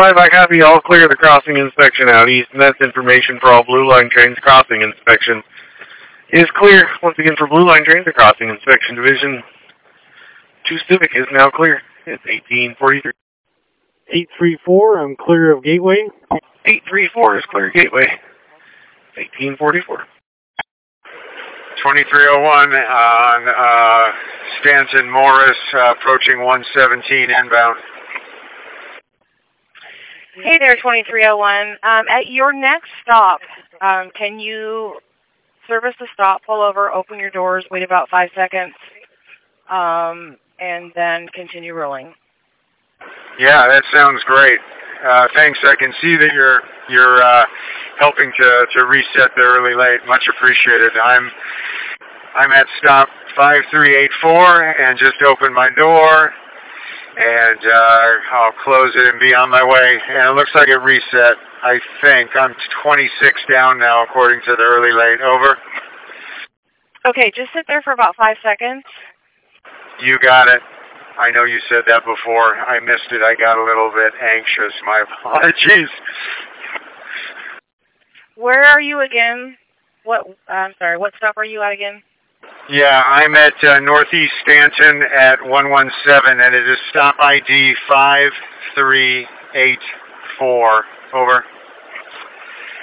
5, I copy. All clear the crossing inspection out east, and that's information for all Blue Line trains. Crossing inspection is clear. Once again, for Blue Line trains, the crossing inspection division 2 Civic is now clear. It's 1843. 834, I'm clear of Gateway. 834 is clear Gateway. 1844. 2301 on Stanton Morris, approaching 117 inbound. Hey there, 2301. At your next stop, can you service the stop, pull over, open your doors, wait about 5 seconds, and then continue rolling? Yeah, that sounds great. Thanks. I can see that you're helping to reset the early late. Much appreciated. I'm at stop 5384 and just opened my door, and I'll close it and be on my way. And it looks like it reset. I think I'm 26 down now, according to the early late. Over. Okay, just sit there for about 5 seconds. You got it. I know you said that before. I missed it. I got a little bit anxious. My apologies. Where are you again? I'm sorry, what stop are you at again? Yeah, I'm at Northeast Stanton at 117, and it is stop ID 5384. Over.